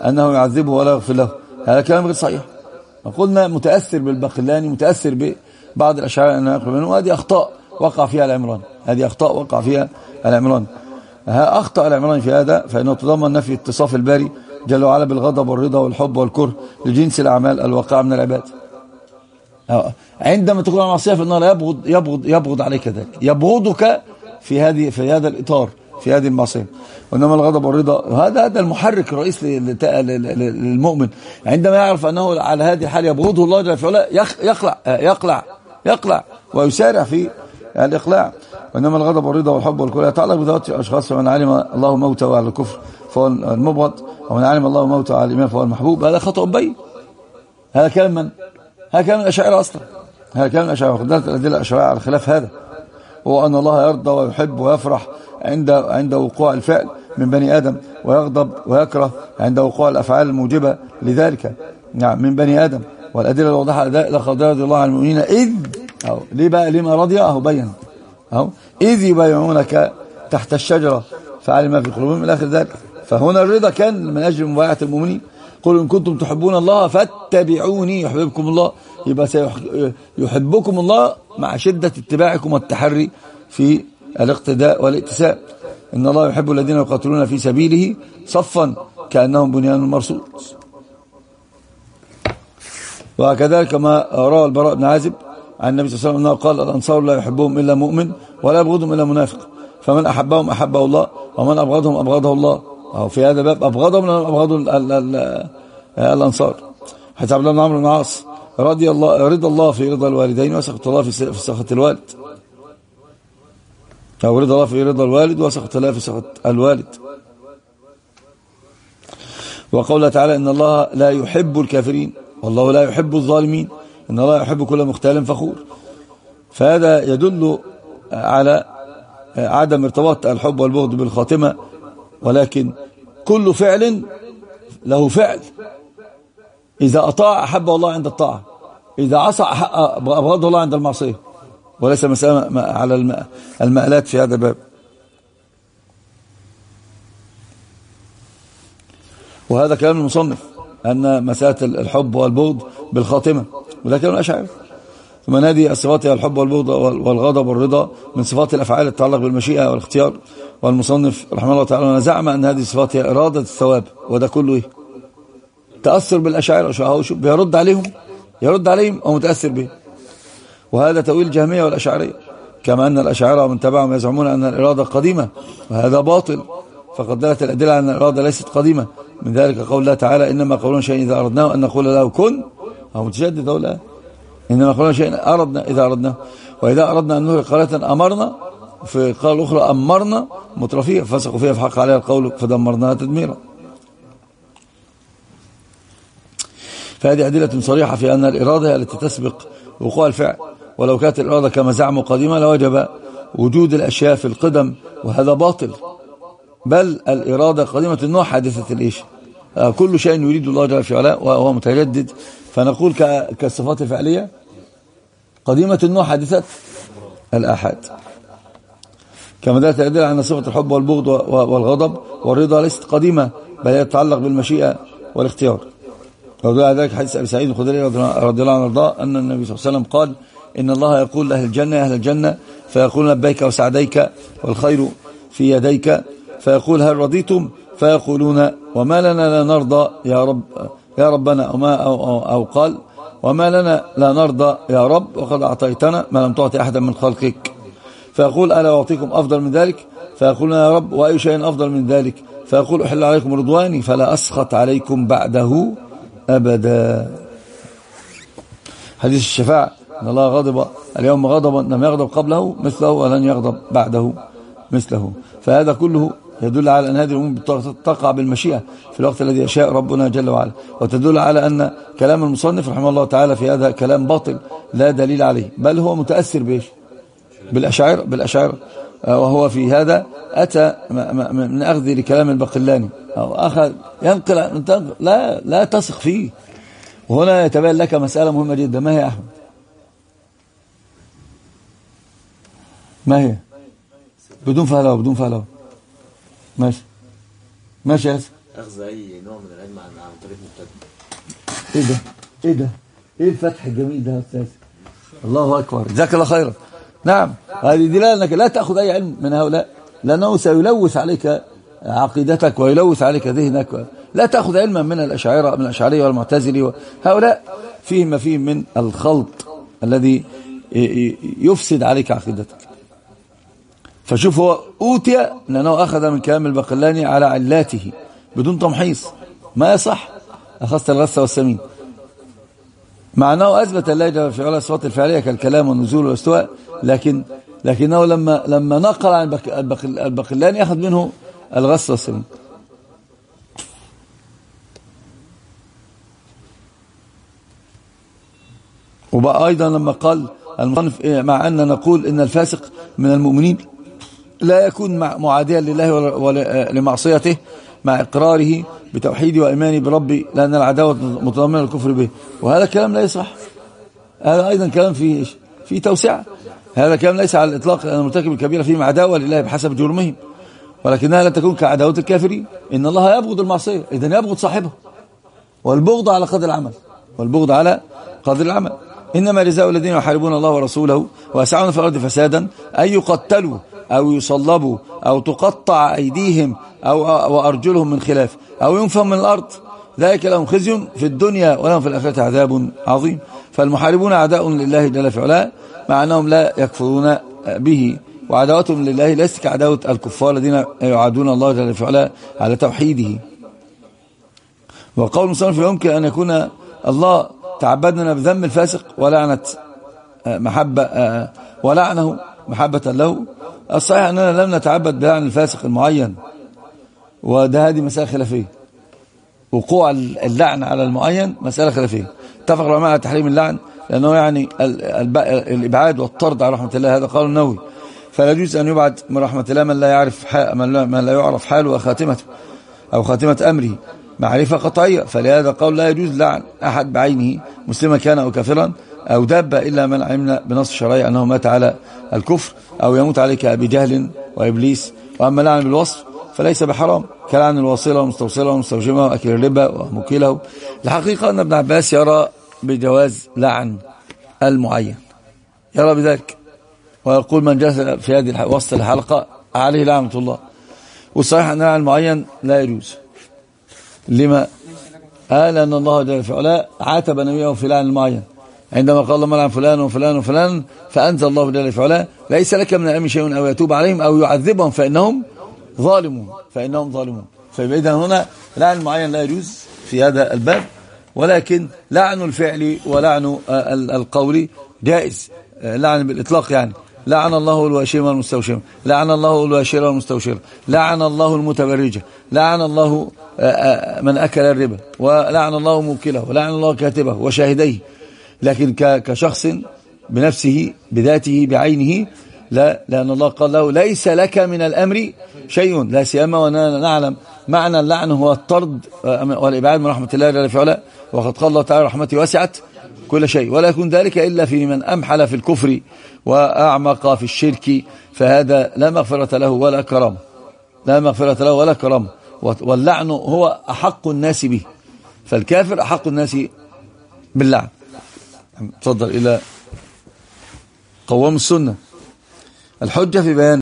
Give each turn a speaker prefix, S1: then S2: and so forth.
S1: أنه يعذبه ولا يغفر له، هذا كلام غير صحيح. قلنا متأثر بالباقلاني، متأثر ببعض الأشعار أنه يقبل منه، وهذه أخطاء وقع فيها العمران، هذه أخطاء وقع فيها العمران. أخطأ العمران في هذا، فإنه تضمن نفي اتصاف الباري جل وعلا بالغضب والرضا والحب والكره لجنس الأعمال الواقعة من العباد. عندما تكون المعصية في النار يبغض عليك ذلك، يبغضك في هذا الإطار، في هذه المعصية. وإنما الغضب والرضا هذا المحرك الرئيس للمؤمن، عندما يعرف أنه على هذه الحال يبغضه الله جل وعلا يقلع ويسارع في الإقلاع. وإنما الغضب والرضا والحب والكره يتعلق بذوات الأشخاص، فمن علم الله موته على الكفر فهو المبغض، ومن علم الله موته على الإيمان فهو المحبوب. هذا خطأ بين. هذا كلام من؟ هذا كلام الأشاعرة أصلا، هذا كلام الأشاعرة. وقدرت الأدلة الأشاعرة على خلاف هذا، هو أن الله يرضى ويحب ويفرح عند وقوع الفعل من بني آدم، ويغضب ويكره عند وقوع الأفعال الموجبة لذلك من بني آدم. والأدلة الواضحة على ذلك لقد رضي الله عن المؤمنين ليه بقى؟ لما رضي بين إذ يبايعونك تحت الشجرة فعلم ما في قلوبهم إلى آخر ذلك. فهنا الرضا كان من أجل مبايعة المؤمنين. قل إن كنتم تحبون الله فاتبعوني يحببكم الله، يبقى سيحبكم الله مع شدة اتباعكم والتحري في الاقتداء والائتساء. إن الله يحب الذين يقاتلون في سبيله صفا كأنهم بنيان مرصوص. وكذلك ما روى البراء بن عازب عن النبي صلى الله عليه وسلم أنه قال الأنصار لا يحبهم إلا مؤمن ولا يبغضهم إلا منافق، فمن أحبهم أحبه الله ومن أبغضهم أبغضه الله. أو في هذا باب أبغضهم لأنهم أبغضوا الأنصار. حتى عبد الله بن عمرو بن العاص رضا الله في رضا الوالدين وسخط الله في سخط الوالد، أو رضا الله في رضا الوالد وسخط الله في سخط الوالد. وقوله تعالى إن الله لا يحب الكافرين والله لا يحب الظالمين، إن الله يحب كل مختال فخور. فهذا يدل على عدم ارتباط الحب والبغض بالخاتمة، ولكن كل فعل له فعل. إذا أطاع أحبه الله عند الطاعة، إذا عصى أبغضه الله عند المعصية، وليس مسألة على المآلات في هذا الباب. وهذا كلام المصنف أن مسألة الحب والبغض بالخاتمة، وده كلام الأشاعرة. ثم هذه الصفات الحب والبغض والغضب والرضا من صفات الأفعال تتعلق بالمشيئة والاختيار. والمصنف رحمه الله تعالى زعم أن هذه الصفات هي إرادة الثواب، وده كله تأثر بالأشاعرة، بيرد عليهم أو متأثر به. وهذا تأويل الجهمية والأشاعرية، كما أن الأشاعرة ومن تبعهم يزعمون أن الإرادة قديمة، وهذا باطل. فقد دلت الأدلة أن الإرادة ليست قديمة، من ذلك قول الله تعالى إنما قولنا شيء إذا أردناه أن نقول له كن، أو متشدد أو لا، إنما قولنا شيء إذا أردناه، وإذا أردنا أن نهلك قرية أمرنا، في قال الأخرى أمرنا مترفيها فسقوا فيها فحق عليها القول فدمرناها تدميرا. فهذه أدلة صريحة في أن الإرادة هي التي تسبق وقوع الفعل، ولو كانت الإرادة كما زعموا قديمة لوجب وجود الأشياء في القدم، وهذا باطل. بل الإرادة قديمة النوع حادثة الإيش، كل شيء يريد الله جل وعلا وهو متجدد. فنقول كالصفات الفعلية قديمة النوع حادثة الآحاد. كما دلت الأدلة أن صفة الحب والبغض والغضب والرضا ليست قديمة، بل يتعلق بالمشيئة والاختيار. وذلك ذلك حديث أبي سعيد الخدري رضي الله عنه وارضاه أن النبي صلى الله عليه وسلم قال إن الله يقول لأهل الجنة يا أهل الجنة فيقولون لبيك وسعديك والخير في يديك، فيقول هل رضيتم؟ فيقولون وما لنا لا نرضى يا ربنا، أو قال وما لنا لا نرضى يا رب وقد أعطيتنا ما لم تعطي أحدا من خلقك. فيقول ألا أعطيكم أفضل من ذلك؟ فيقولون يا رب وأي شيء أفضل من ذلك؟ فيقول أحل عليكم رضواني فلا أسخط عليكم بعده أبدا. حديث الشفاعة إن الله غضب اليوم غضبا لم يغضب قبله مثله ولن يغضب بعده مثله. فهذا كله يدل على أن هذه الأمور تقع بالمشيئة في الوقت الذي يشاء ربنا جل وعلا، وتدل على أن كلام المصنف رحمه الله تعالى في هذا كلام باطل لا دليل عليه، بل هو متأثر به بالأشاعرة. وهو في هذا أتى من أخذ لكلام الباقلاني أو أخذ ينقل لا تثق فيه. وهنا يتبين لك مسألة مهمة جدا. ما هي يا أحمد؟ ما هي؟ بدون فهلوة. ماشي يا أسف.
S2: اخذ اي نوع من العلم عن طريق مبتدئ.
S1: ايه ده؟ ايه ده؟ ايه الفتح الجميل ده يا استاذ؟ الله اكبر، جزاك الله خيرا. نعم، هذه دلاله انك لا تاخذ اي علم من هؤلاء، لانه سيلوث عليك عقيدتك ويلوث عليك ذهنك. لا تاخذ علما من الاشاعره، من الاشعريه والمعتزلي، هؤلاء فيهم ما فيهم من الخلط الذي يفسد عليك عقيدتك. فشوف، هو اوتي لانه اخذ من كلام الباقلاني على علاته بدون تمحيص، ما يصح. اخذت الغث والسمين، مع أنه أثبت الله جل في علاه الصفات الفعلية كالكلام والنزول والاستواء، لكنه لما نقل عن الباقلاني أخذ منه الغث والسمين. وبقى أيضا لما قال المصنف مع أن نقول إن الفاسق من المؤمنين لا يكون معاديا لله ولمعصيته مع إقراره بتوحيده وإيمانه بربي، لأن العداوة متضمنة الكفر به، وهذا كلام لا يصح. هذا أيضا كلام فيه توسعة. هذا كلام ليس على الإطلاق، لأن المرتكب الكبيرة فيهم عداوة لله بحسب جرمهم، ولكنها لا تكون كعداوة الكافرين. إن الله يبغض المعصية، إذن يبغض صاحبه، والبغض على قدر العمل، والبغض على قدر العمل. إنما جزاء الذين يحاربون الله ورسوله ويسعون في الأرض فسادا أن يقتلوا أو يصلبوا أو تقطع أيديهم وأرجلهم من خلاف أو ينفوا من الأرض، ذلك لهم خزي في الدنيا ولهم في الآخرة عذاب عظيم. فالمحاربون أعداء لله جل في علاه، مع أنهم لا يكفرون به، وعداوتهم لله ليست كعداوة الكفار الذين يعادون الله جل في علاه على توحيده. وقول المصنف يمكن أن يكون الله تعبدنا بذم الفاسق ولعنة محبة ولعنه محبة له. الصحيح أننا لم نتعبد بلعن الفاسق المعين، وده هذه مسألة خلافية. وقوع اللعن على المعين مسألة خلافية. اتفق العلماء على تحريم اللعن، لأنه يعني الإبعاد والطرد على رحمة الله، هذا قال النووي. فلا يجوز أن يبعد من رحمة الله من لا يعرف حاله وخاتمته أو خاتمة أمره معرفة قطعية. فلهذا قال لا يجوز لعن أحد بعينه مسلما كان أو كافرا أو دابة، إلا من علمنا بنص الشرعي أنه مات على الكفر أو يموت عليك بجهل وإبليس. وأما لعن بالوصف فليس بحرام، كلعن الواصلة والمستوصلة والمستوجمة وأكل الربا ومكيله. الحقيقة أن ابن عباس يرى بجواز لعن المعين، يرى بذلك، ويقول من جلس في هذه وسط الحلقة عليه لعنة الله. والصحيح أن لعن المعين لا يجوز. لما؟ لأن الله جل في علاه عاتب نبيه في لعن المعين عندما قال اللهم لعن فلان وفلان وفلان، فأنزل الله جل في علاه ليس لك من الأمر شيء أو يتوب عليهم أو يعذبهم فإنهم ظالمون. فإذا هنا لعن المعين لا يجوز في هذا الباب، ولكن لعن الفعل ولعن القول جائز. لعن بالإطلاق، يعني لعن الله الواشم والمستوشم، لعن الله الواشر والمستوشر، لعن الله المتبرجة، لعن الله من أكل الربا، ولعن الله موكله، ولعن الله كاتبه وشاهديه. لكن كشخص بنفسه بذاته بعينه لا، لأن الله قال له ليس لك من الأمر شيء. لا سيما وأننا نعلم معنى اللعن هو الطرد والإبعاد من رحمة الله جل في علاه، وقد قال الله تعالى رحمتي وسعت كل شيء، ولا يكون ذلك إلا في من أمحل في الكفر وأعمق في الشرك، فهذا لا مغفرة له ولا كرامة، لا مغفرة له ولا كرامة. واللعن هو أحق الناس به، فالكافر أحق الناس باللعن. تفضل إلى قوام السنة. الحجة في بيان